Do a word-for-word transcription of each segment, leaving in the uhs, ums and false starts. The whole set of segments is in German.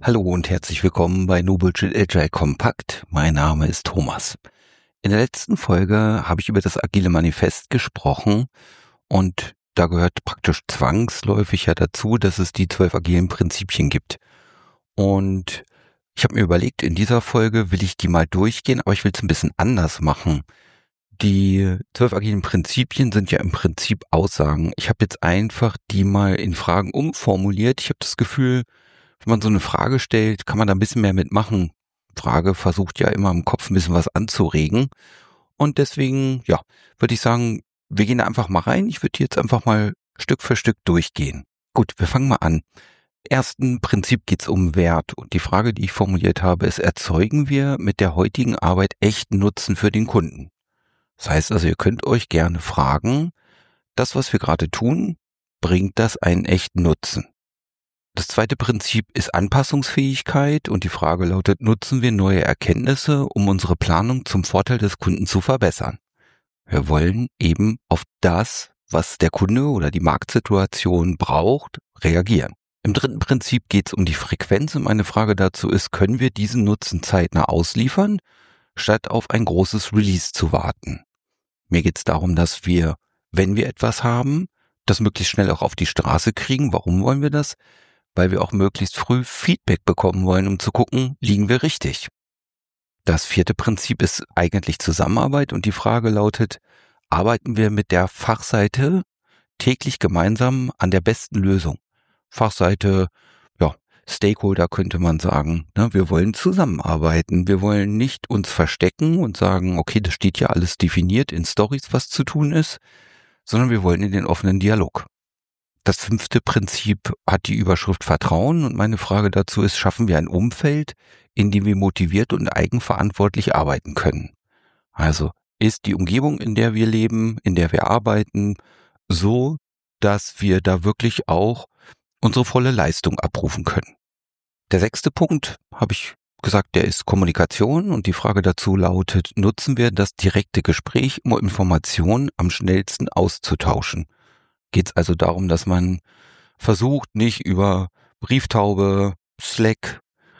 Hallo und herzlich willkommen bei No Bullshit Agile Kompakt. Mein Name ist Thomas. In der letzten Folge habe ich über das Agile Manifest gesprochen und da gehört praktisch zwangsläufig ja dazu, dass es die zwölf agilen Prinzipien gibt. Und ich habe mir überlegt, in dieser Folge will ich die mal durchgehen, aber ich will es ein bisschen anders machen. Die zwölf agilen Prinzipien sind ja im Prinzip Aussagen. Ich habe jetzt einfach die mal in Fragen umformuliert. Ich habe das Gefühl, wenn man so eine Frage stellt, kann man da ein bisschen mehr mitmachen. Frage versucht ja immer im Kopf ein bisschen was anzuregen. Und deswegen, ja, würde ich sagen, wir gehen da einfach mal rein. Ich würde jetzt einfach mal Stück für Stück durchgehen. Gut, wir fangen mal an. Ersten Prinzip geht's um Wert. Und die Frage, die ich formuliert habe, ist, erzeugen wir mit der heutigen Arbeit echten Nutzen für den Kunden? Das heißt also, ihr könnt euch gerne fragen, das, was wir gerade tun, bringt das einen echten Nutzen? Das zweite Prinzip ist Anpassungsfähigkeit und die Frage lautet, nutzen wir neue Erkenntnisse, um unsere Planung zum Vorteil des Kunden zu verbessern? Wir wollen eben auf das, was der Kunde oder die Marktsituation braucht, reagieren. Im dritten Prinzip geht es um die Frequenz und meine Frage dazu ist, können wir diesen Nutzen zeitnah ausliefern, statt auf ein großes Release zu warten? Mir geht es darum, dass wir, wenn wir etwas haben, das möglichst schnell auch auf die Straße kriegen. Warum wollen wir das? Weil wir auch möglichst früh Feedback bekommen wollen, um zu gucken, liegen wir richtig. Das vierte Prinzip ist eigentlich Zusammenarbeit und die Frage lautet, arbeiten wir mit der Fachseite täglich gemeinsam an der besten Lösung? Fachseite, ja, Stakeholder könnte man sagen, ne? Wir wollen zusammenarbeiten, wir wollen nicht uns verstecken und sagen, okay, das steht ja alles definiert in Stories, was zu tun ist, sondern wir wollen in den offenen Dialog. Das fünfte Prinzip hat die Überschrift Vertrauen und meine Frage dazu ist, schaffen wir ein Umfeld, in dem wir motiviert und eigenverantwortlich arbeiten können? Also ist die Umgebung, in der wir leben, in der wir arbeiten, so, dass wir da wirklich auch unsere volle Leistung abrufen können? Der sechste Punkt, habe ich gesagt, der ist Kommunikation und die Frage dazu lautet, nutzen wir das direkte Gespräch, um Informationen am schnellsten auszutauschen? Geht es also darum, dass man versucht, nicht über Brieftaube, Slack,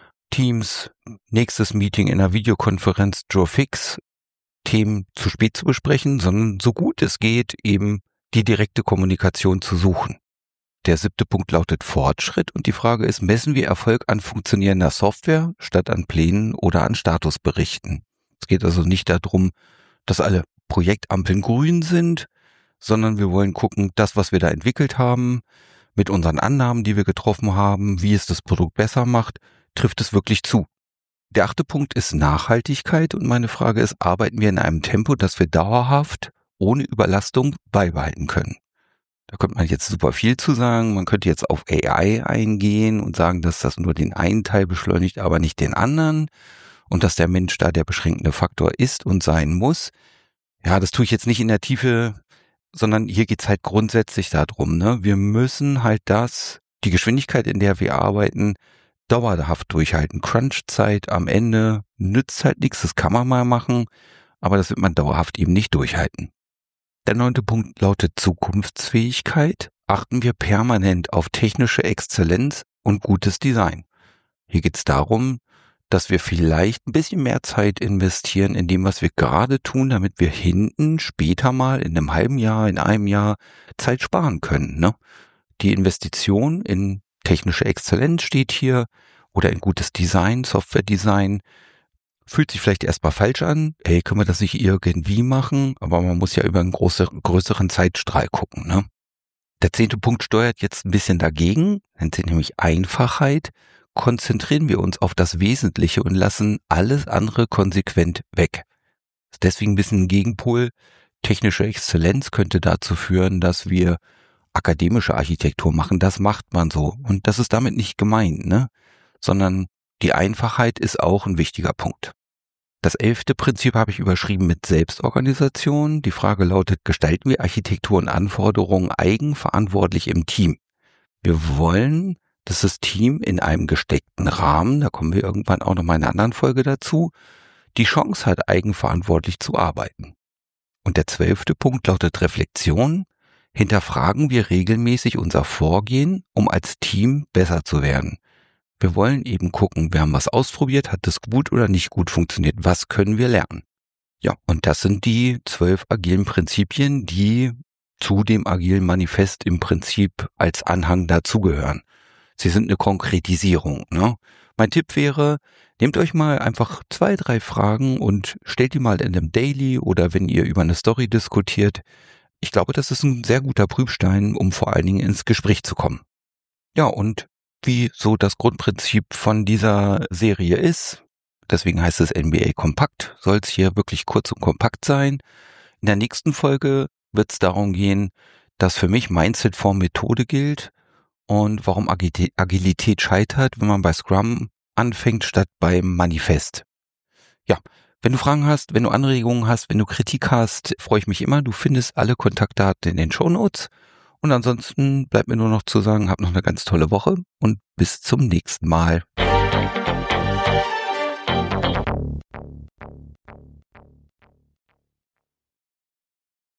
Teams, nächstes Meeting in einer Videokonferenz, Joe Fix, Themen zu spät zu besprechen, sondern so gut es geht, eben die direkte Kommunikation zu suchen. Der siebte Punkt lautet Fortschritt und die Frage ist, messen wir Erfolg an funktionierender Software statt an Plänen oder an Statusberichten? Es geht also nicht darum, dass alle Projektampeln grün sind, sondern wir wollen gucken, das, was wir da entwickelt haben, mit unseren Annahmen, die wir getroffen haben, wie es das Produkt besser macht, trifft es wirklich zu. Der achte Punkt ist Nachhaltigkeit und meine Frage ist, arbeiten wir in einem Tempo, das wir dauerhaft ohne Überlastung beibehalten können? Da könnte man jetzt super viel zu sagen. Man könnte jetzt auf A I eingehen und sagen, dass das nur den einen Teil beschleunigt, aber nicht den anderen und dass der Mensch da der beschränkende Faktor ist und sein muss. Ja, das tue ich jetzt nicht in der Tiefe, sondern hier geht's halt grundsätzlich darum, ne? Wir müssen halt das, die Geschwindigkeit, in der wir arbeiten, dauerhaft durchhalten. Crunch-Zeit am Ende nützt halt nichts, das kann man mal machen, aber das wird man dauerhaft eben nicht durchhalten. Der neunte Punkt lautet Zukunftsfähigkeit. Achten wir permanent auf technische Exzellenz und gutes Design. Hier geht's darum, dass wir vielleicht ein bisschen mehr Zeit investieren in dem, was wir gerade tun, damit wir hinten später mal in einem halben Jahr, in einem Jahr Zeit sparen können, ne? Die Investition in technische Exzellenz steht hier oder in gutes Design, Software-Design. Fühlt sich vielleicht erstmal falsch an. Hey, können wir das nicht irgendwie machen? Aber man muss ja über einen größeren, größeren Zeitstrahl gucken, ne? Der zehnte Punkt steuert jetzt ein bisschen dagegen, nennt sich nämlich Einfachheit. Konzentrieren wir uns auf das Wesentliche und lassen alles andere konsequent weg. Deswegen ein bisschen ein Gegenpol. Technische Exzellenz könnte dazu führen, dass wir akademische Architektur machen. Das macht man so. Und das ist damit nicht gemeint, ne? Sondern die Einfachheit ist auch ein wichtiger Punkt. Das elfte Prinzip habe ich überschrieben mit Selbstorganisation. Die Frage lautet, gestalten wir Architektur und Anforderungen eigenverantwortlich im Team? Wir wollen, dass das Team in einem gesteckten Rahmen, da kommen wir irgendwann auch noch mal in einer anderen Folge dazu, die Chance hat, eigenverantwortlich zu arbeiten. Und der zwölfte Punkt lautet Reflexion. Hinterfragen wir regelmäßig unser Vorgehen, um als Team besser zu werden. Wir wollen eben gucken, wir haben was ausprobiert, hat das gut oder nicht gut funktioniert, was können wir lernen? Ja, und das sind die zwölf agilen Prinzipien, die zu dem agilen Manifest im Prinzip als Anhang dazugehören. Sie sind eine Konkretisierung, ne? Mein Tipp wäre, nehmt euch mal einfach zwei, drei Fragen und stellt die mal in einem Daily oder wenn ihr über eine Story diskutiert. Ich glaube, das ist ein sehr guter Prüfstein, um vor allen Dingen ins Gespräch zu kommen. Ja, und wie so das Grundprinzip von dieser Serie ist, deswegen heißt es N B A Kompakt, soll es hier wirklich kurz und kompakt sein. In der nächsten Folge wird es darum gehen, dass für mich Mindset vor Methode gilt und warum Agilität, Agilität scheitert, wenn man bei Scrum anfängt statt beim Manifest. Ja, wenn du Fragen hast, wenn du Anregungen hast, wenn du Kritik hast, freue ich mich immer. Du findest alle Kontaktdaten in den Shownotes. Und ansonsten bleibt mir nur noch zu sagen, hab noch eine ganz tolle Woche und bis zum nächsten Mal.